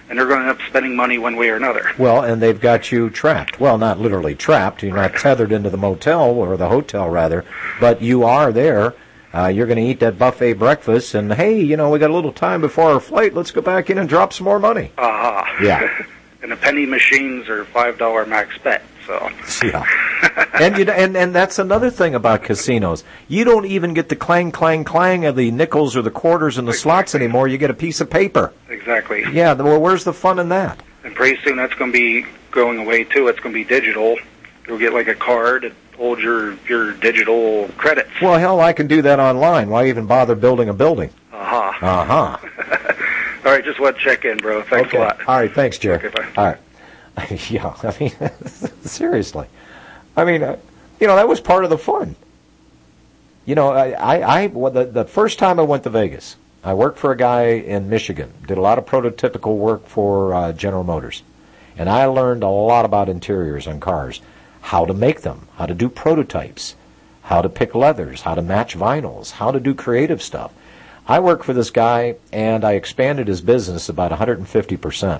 and they're going to end up spending money one way or another. Well, and they've got you trapped. Well, not literally trapped. You're not tethered into the motel, or the hotel, rather, but you are there. Uh, you're going to eat that buffet breakfast, and, hey, you know, we got a little time before our flight. Let's go back in and drop some more money. Uh-huh. Yeah. And the penny machines are five dollar max bet, so. Yeah. and, you, and and that's another thing about casinos. You don't even get the clang, clang, clang of the nickels or the quarters in the slots anymore. You get a piece of paper. Exactly. Yeah, well, where's the fun in that? And pretty soon that's going to be going away, too. It's going to be digital. You'll get like a card that holds your, your digital credits. Well, hell, I can do that online. Why even bother building a building? Uh-huh. Uh-huh. All right, just want to check in, bro. Thanks okay. a lot. All right, thanks, Jerry. Okay, bye. All right. Yeah, I mean, seriously. I mean, uh, you know, that was part of the fun. You know, I, I, I well, the, the first time I went to Vegas, I worked for a guy in Michigan, did a lot of prototypical work for uh, General Motors. And I learned a lot about interiors on cars, how to make them, how to do prototypes, how to pick leathers, how to match vinyls, how to do creative stuff. I worked for this guy, and I expanded his business about one hundred fifty percent.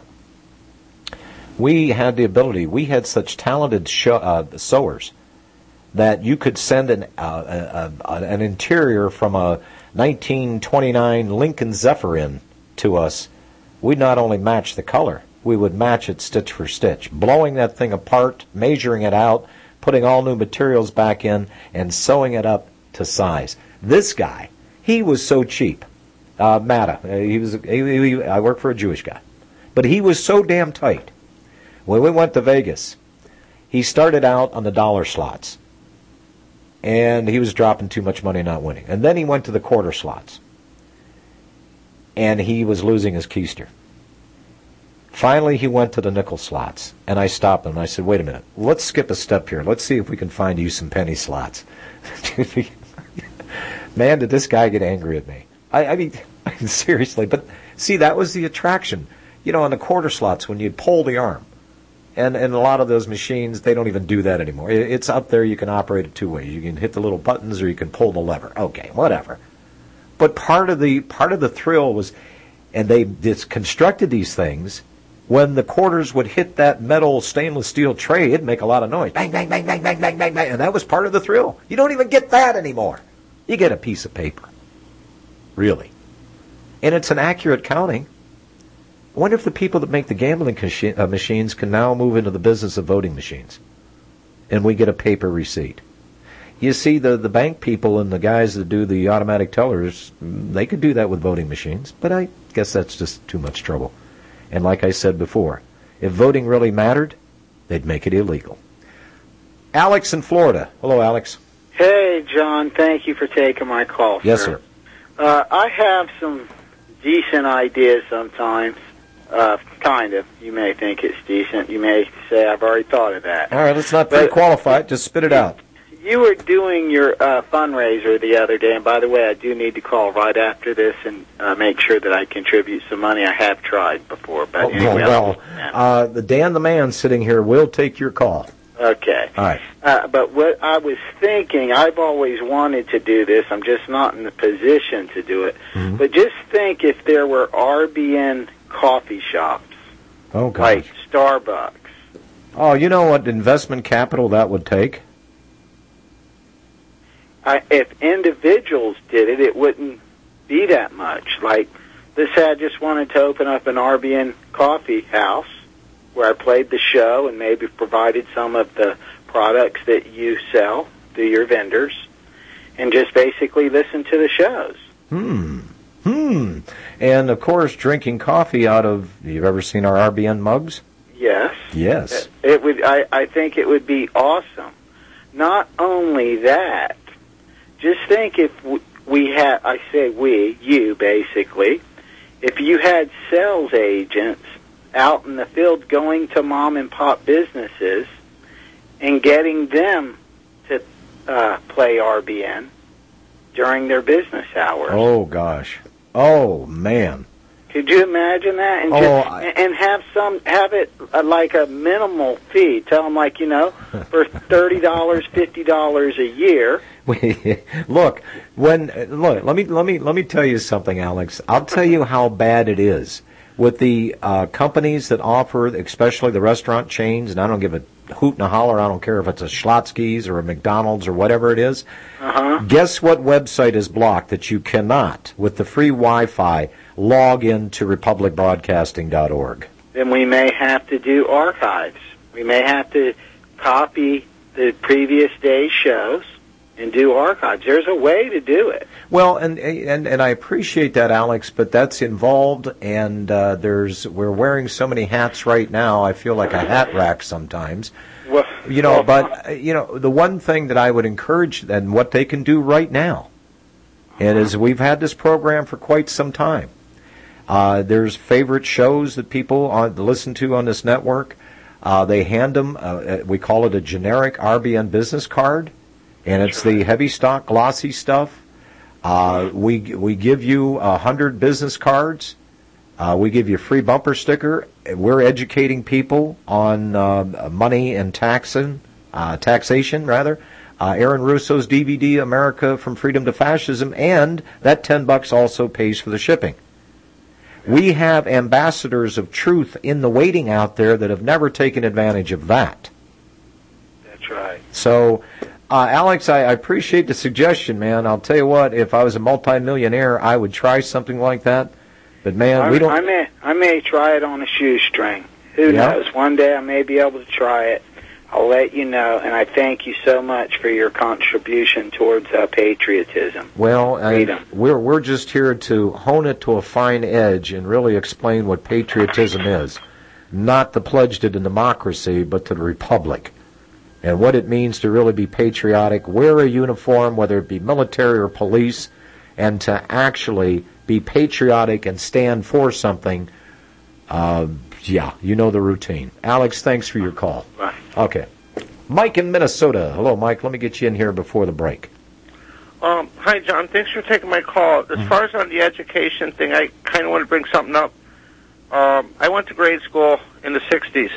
We had the ability, we had such talented show, uh, sewers that you could send an, uh, a, a, an interior from a nineteen twenty-nine Lincoln Zephyr in to us. We'd not only match the color, we would match it stitch for stitch, blowing that thing apart, measuring it out, putting all new materials back in, and sewing it up to size. This guy, he was so cheap. Uh, Matta, uh, he was. He, he, I work for a Jewish guy, but he was so damn tight. When we went to Vegas, he started out on the dollar slots, and he was dropping too much money, not winning. And then he went to the quarter slots, and he was losing his keister. Finally, he went to the nickel slots, and I stopped him, and I said, wait a minute, let's skip a step here. Let's see if we can find you some penny slots. Man, did this guy get angry at me. I, I mean, seriously, but see, that was the attraction. You know, on the quarter slots, when you'd pull the arm, and, and a lot of those machines, they don't even do that anymore. It, it's up there, you can operate it two ways. You can hit the little buttons, or you can pull the lever. Okay, whatever. But part of the part of the thrill was, and they just constructed these things, when the quarters would hit that metal stainless steel tray, it'd make a lot of noise. Bang, bang, bang, bang, bang, bang, bang, bang. And that was part of the thrill. You don't even get that anymore. You get a piece of paper. Really. And it's an accurate counting. I wonder if the people that make the gambling uh, machines can now move into the business of voting machines. And we get a paper receipt. You see, the, the bank people and the guys that do the automatic tellers, they could do that with voting machines. But I guess that's just too much trouble. And like I said before, if voting really mattered, they'd make it illegal. Alex in Florida. Hello, Alex. Hey, John. Thank you for taking my call, Yes, sir. sir. Uh, I have some decent ideas sometimes. Uh, kind of. You may think it's decent. You may say I've already thought of that. All right, let's not But- pre-qualify it. Just spit it out. You were doing your uh, fundraiser the other day, and by the way, I do need to call right after this and uh, make sure that I contribute some money. I have tried before, but Oh, anyway. well, uh, the Dan the man sitting here will take your call. Okay. All right. Uh, but what I was thinking, I've always wanted to do this. I'm just not in the position to do it. Mm-hmm. But just think if there were R B N coffee shops, Oh, gosh. like Starbucks. Oh, you know what investment capital that would take? I, if individuals did it, it wouldn't be that much. Like, let's say I just wanted to open up an R B N coffee house where I played the show and maybe provided some of the products that you sell through your vendors and just basically listen to the shows. Hmm. Hmm. And, of course, drinking coffee out of, you've ever seen our R B N mugs? Yes. Yes. It would. I, I think it would be awesome. Not only that, just think if we, we had, I say we, you basically, if you had sales agents out in the field going to mom and pop businesses and getting them to uh, play R B N during their business hours. Oh, gosh. Oh, man. Could you imagine that? And, Oh, just, I- and have some have it uh, like a minimal fee. Tell them, like, you know, for thirty dollars, fifty dollars a year. Look, when look, let me let me let me tell you something, Alex. I'll tell you how bad it is. with the uh, companies that offer, especially the restaurant chains, and I don't give a hoot and a holler, I don't care if it's a Schlotzsky's or a McDonald's or whatever it is. Uh-huh. Guess what website is blocked that you cannot, with the free Wi-Fi, log into republic broadcasting dot org? Then we may have to do archives. We may have to copy the previous day's shows and do archives. There's a way to do it. Well, and and and I appreciate that, Alex, but that's involved, and uh, there's we're wearing so many hats right now. I feel like a hat rack sometimes. Well, you know, but uh, you know, the one thing that I would encourage, and what they can do right now, and is we've had this program for quite some time. Uh, there's favorite shows that people on, listen to on this network. Uh, they hand them, uh, we call it a generic R B N business card, and it's the heavy stock, glossy stuff. Uh, we we give you a hundred business cards. Uh, we give you a free bumper sticker. We're educating people on uh, money and taxing, uh, taxation, rather. Uh, Aaron Russo's D V D, America from Freedom to Fascism, and that ten bucks also pays for the shipping. We have ambassadors of truth in the waiting out there that have never taken advantage of that. That's right. So, uh, Alex, I, I appreciate the suggestion, man. I'll tell you what, if I was a multimillionaire, I would try something like that. But, man, I, we don't... I may, I may try it on a shoestring. Who yeah. knows? One day I may be able to try it. I'll let you know, and I thank you so much for your contribution towards uh, patriotism. Well, Freedom. I, we're we're just here to hone it to a fine edge and really explain what patriotism is. Not the pledge to the democracy, but to the republic. And what it means to really be patriotic, wear a uniform, whether it be military or police, and to actually be patriotic and stand for something. Uh, yeah, you know the routine. Alex, thanks for your call. Bye. Okay. Mike in Minnesota. Hello, Mike. Let me get you in here before the break. Um, hi, John. Thanks for taking my call. As mm-hmm. far as on the education thing, I kind of want to bring something up. Um, I went to grade school in the sixties,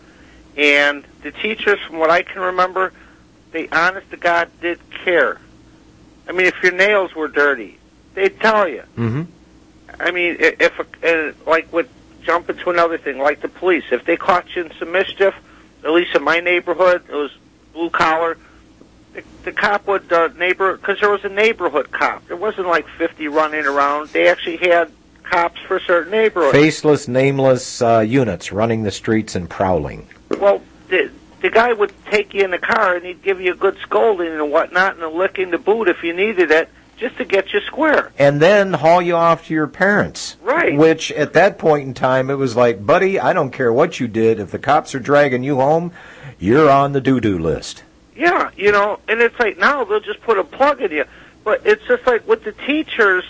and the teachers, from what I can remember, they honest to God did care. I mean, if your nails were dirty, they'd tell you. Mm-hmm. I mean, if, uh, like, with jump into another thing, like the police, if they caught you in some mischief, at least in my neighborhood, it was blue collar, the, the cop would, uh, neighbor, because there was a neighborhood cop. There wasn't like fifty running around. They actually had cops for certain neighborhoods. Faceless, nameless uh, units running the streets and prowling. Well, the, the guy would take you in the car and he'd give you a good scolding and whatnot and a lick in the boot if you needed it, just to get you square. And then haul you off to your parents. Right. Which, at that point in time, it was like, buddy, I don't care what you did. If the cops are dragging you home, you're on the doo-doo list. Yeah, you know, and it's like now they'll just put a plug in you. But it's just like with the teachers,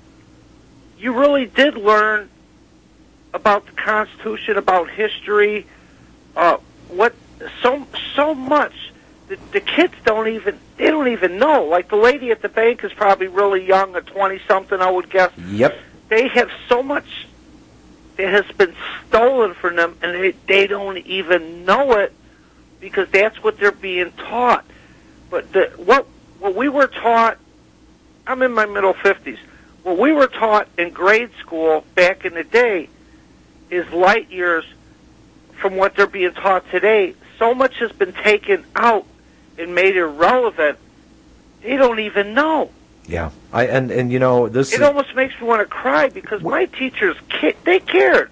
you really did learn about the Constitution, about history, uh, what so so much. The, the kids don't even, they don't even know. Like the lady at the bank is probably really young, a twenty-something, I would guess. Yep. They have so much that has been stolen from them, and they, they don't even know it because that's what they're being taught. But the, what what we were taught, I'm in my middle fifties, what we were taught in grade school back in the day is light years from what they're being taught today. So much has been taken out and made irrelevant, they don't even know. Yeah, I and and you know this. It is, almost makes me want to cry because what? my teachers, ca- they cared.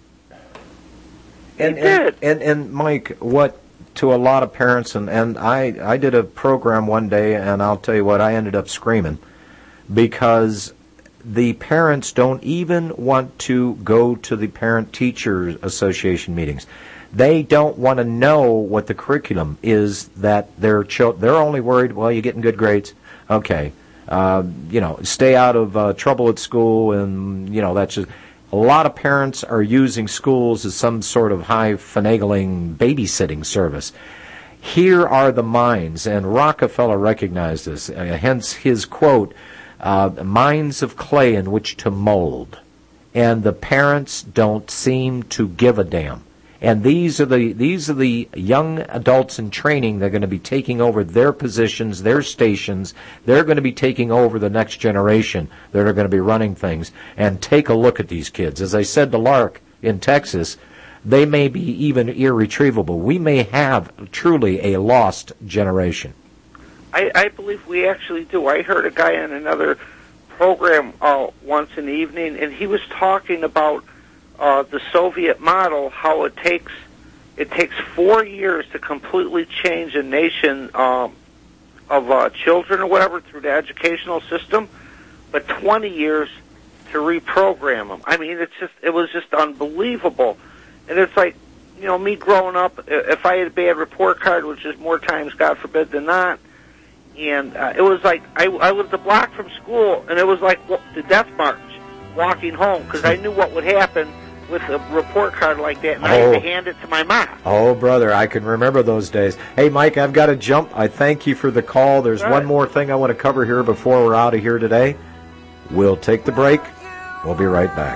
And, they did. And, and and Mike, what to a lot of parents, and and I I did a program one day, and I'll tell you what, I ended up screaming because the parents don't even want to go to the parent-teacher association meetings. They don't want to know what the curriculum is that their children, they're only worried, well, you're getting good grades. Okay. Uh, you know, stay out of uh, trouble at school, and, you know, that's just, a lot of parents are using schools as some sort of high finagling babysitting service. Here are the minds, and Rockefeller recognized this, uh, hence his quote, uh, minds of clay in which to mold. And the parents don't seem to give a damn. And these are the these are the young adults in training that are going to be taking over their positions, their stations. They're going to be taking over the next generation that are going to be running things. And take a look at these kids. As I said to Lark in Texas, they may be even irretrievable. We may have truly a lost generation. I, I believe we actually do. I heard a guy on another program uh, once in the evening, and he was talking about uh, the Soviet model, how it takes it takes four years to completely change a nation um, of uh, children or whatever through the educational system, but twenty years to reprogram them. I mean, it's just it was just unbelievable. And it's like, you know, me growing up, if I had a bad report card, which is more times, God forbid, than not, and uh, it was like I, I lived a block from school, and it was like the death march walking home, because I knew what would happen with a report card like that, and oh. I had to hand it to my mom. Oh, brother, I can remember those days. Hey, Mike, I've got to jump. I thank you for the call. There's All one right. more thing I want to cover here before we're out of here today. We'll take the break. We'll be right back.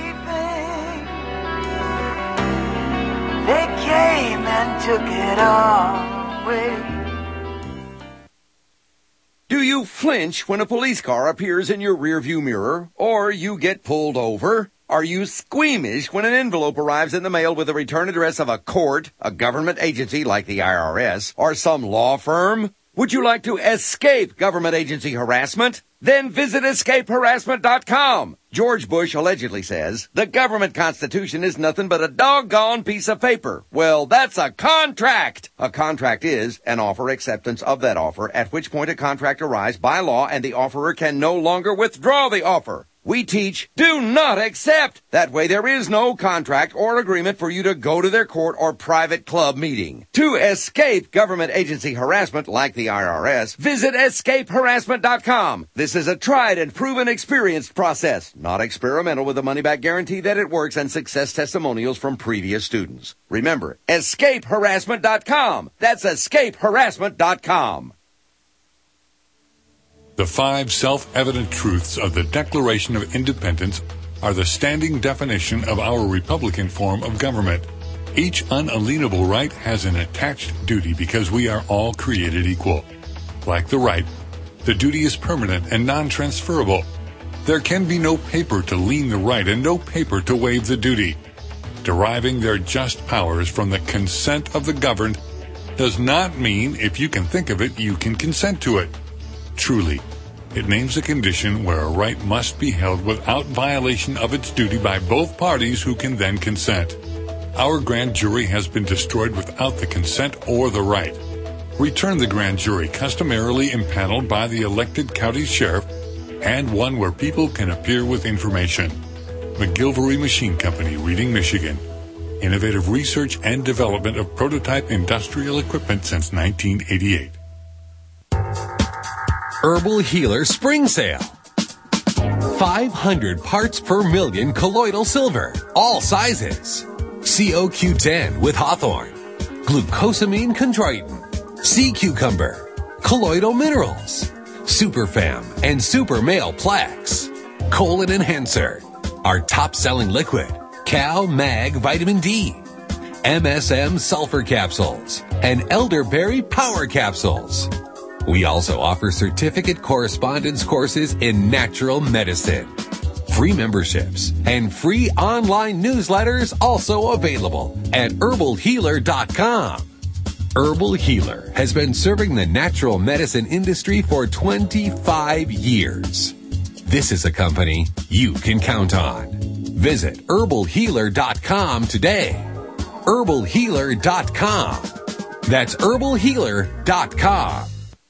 They came and took it all away. Do you flinch when a police car appears in your rearview mirror, or you get pulled over? Are you squeamish when an envelope arrives in the mail with the return address of a court, a government agency like the I R S, or some law firm? Would you like to escape government agency harassment? Then visit escape harassment dot com. George Bush allegedly says, the government constitution is nothing but a doggone piece of paper. Well, that's a contract. A contract is an offer acceptance of that offer, at which point a contract arrives by law and the offerer can no longer withdraw the offer. We teach, do not accept. That way there is no contract or agreement for you to go to their court or private club meeting. To escape government agency harassment like the I R S, visit escape harassment dot com. This is a tried and proven experienced process, not experimental, with a money-back guarantee that it works and success testimonials from previous students. Remember, escape harassment dot com. That's escape harassment dot com. The five self-evident truths of the Declaration of Independence are the standing definition of our Republican form of government. Each unalienable right has an attached duty because we are all created equal. Like the right, the duty is permanent and non-transferable. There can be no paper to lien the right and no paper to waive the duty. Deriving their just powers from the consent of the governed does not mean if you can think of it, you can consent to it. Truly, it names a condition where a right must be held without violation of its duty by both parties who can then consent. Our grand jury has been destroyed without the consent or the right. Return the grand jury customarily impaneled by the elected county sheriff and one where people can appear with information. McGilvery Machine Company, Reading, Michigan. Innovative research and development of prototype industrial equipment since nineteen eighty-eight. Herbal Healer Spring Sale. five hundred parts per million colloidal silver, all sizes. C O Q ten with Hawthorne, glucosamine chondroitin, sea cucumber, colloidal minerals, Superfam and Super Male Plaques, colon enhancer, our top-selling liquid, Cal Mag Vitamin D, M S M sulfur capsules, and elderberry power capsules. We also offer certificate correspondence courses in natural medicine. Free memberships and free online newsletters also available at herbal healer dot com. Herbal Healer has been serving the natural medicine industry for twenty-five years. This is a company you can count on. Visit herbal healer dot com today. herbal healer dot com. That's herbal healer dot com.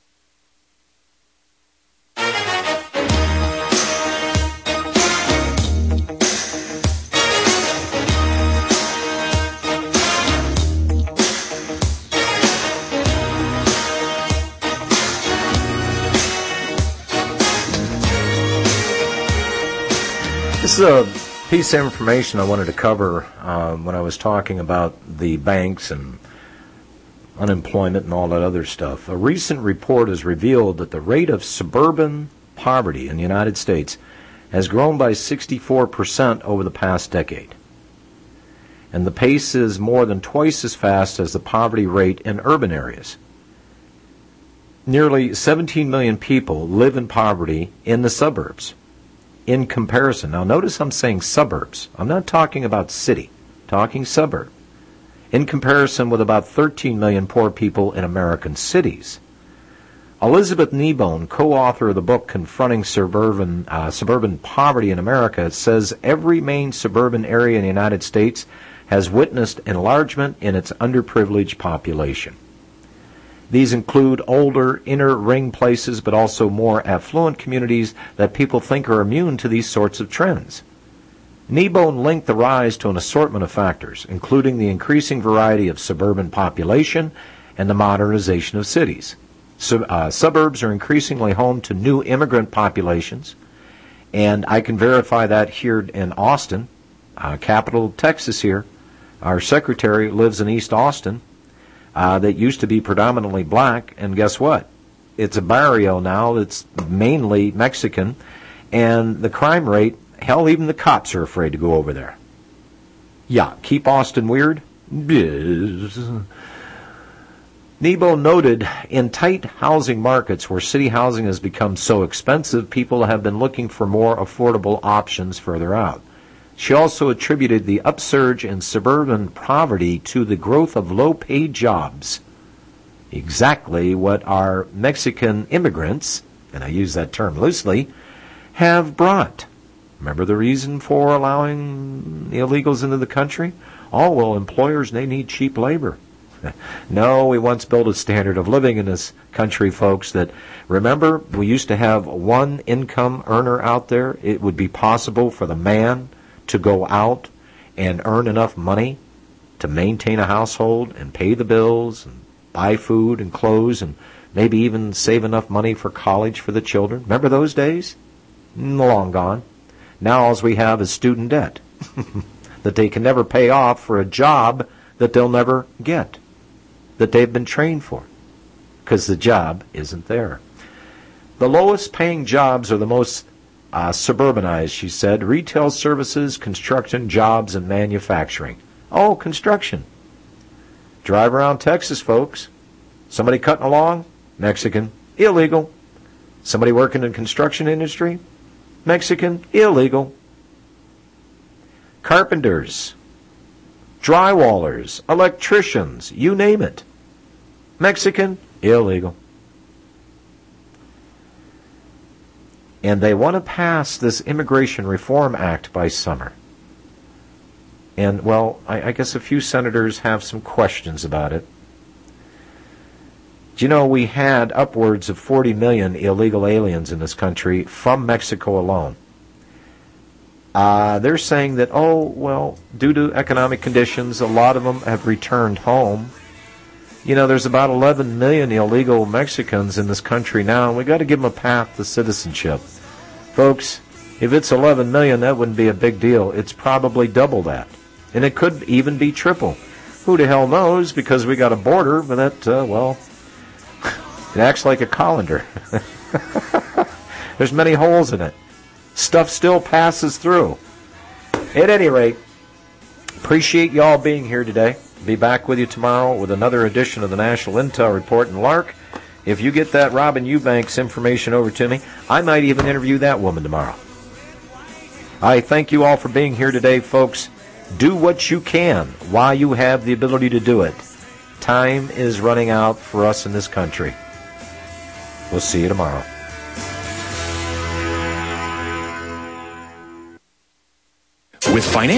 This is a piece of information I wanted to cover um, when I was talking about the banks and unemployment and all that other stuff. A recent report has revealed that the rate of suburban poverty in the United States has grown by sixty-four percent over the past decade. and the pace is more than twice as fast as the poverty rate in urban areas. Nearly seventeen million people live in poverty in the suburbs. In comparison, now notice I'm saying suburbs. I'm not talking about city, I'm talking suburb. In comparison with about thirteen million poor people in American cities. Elizabeth Kneebone, co-author of the book Confronting Suburban, uh, Suburban Poverty in America, says every main suburban area in the United States has witnessed enlargement in its underprivileged population. These include older, inner ring places, but also more affluent communities that people think are immune to these sorts of trends. Kneebone linked the rise to an assortment of factors, including the increasing variety of suburban population and the modernization of cities. Sub, uh, suburbs are increasingly home to new immigrant populations, and I can verify that here in Austin, uh, capital of Texas here. Our secretary lives in East Austin. Uh, that used to be predominantly black, and guess what? It's a barrio now that's mainly Mexican, and the crime rate, hell, even the cops are afraid to go over there. Yeah, keep Austin weird? Biz. Nebo noted, in tight housing markets where city housing has become so expensive, people have been looking for more affordable options further out. She also attributed the upsurge in suburban poverty to the growth of low-paid jobs, exactly what our Mexican immigrants, and I use that term loosely, have brought. Remember the reason for allowing the illegals into the country? Oh, well, employers, they need cheap labor. No, we once built a standard of living in this country, folks, that, remember, we used to have one income earner out there. It would be possible for the man to go out and earn enough money to maintain a household and pay the bills and buy food and clothes and maybe even save enough money for college for the children. Remember those days? Long gone. Now all we have is student debt that they can never pay off for a job that they'll never get, that they've been trained for, because the job isn't there. The lowest paying jobs are the most Uh, suburbanized, she said. Retail services, construction, jobs, and manufacturing. Oh, construction. Drive around Texas, folks. Somebody cutting along? Mexican. Illegal. Somebody working in construction industry? Mexican. Illegal. Carpenters. Drywallers. Electricians. You name it. Mexican. Illegal. And they want to pass this Immigration Reform Act by summer. And, well, I, I guess a few senators have some questions about it. Do you know we had upwards of forty million illegal aliens in this country from Mexico alone? Uh, they're saying that, oh, well, due to economic conditions, a lot of them have returned home. You know, there's about eleven million illegal Mexicans in this country now, and we've got to give them a path to citizenship. Folks, if it's eleven million, that wouldn't be a big deal. It's probably double that. And it could even be triple. Who the hell knows, because we got a border, but that, uh, well, it acts like a colander. There's many holes in it. Stuff still passes through. At any rate, appreciate y'all being here today. Be back with you tomorrow with another edition of the National Intel Report. And Lark, if you get that Robin Eubanks information over to me, I might even interview that woman tomorrow. I thank you all for being here today, folks. Do what you can while you have the ability to do it. Time is running out for us in this country. We'll see you tomorrow. With financial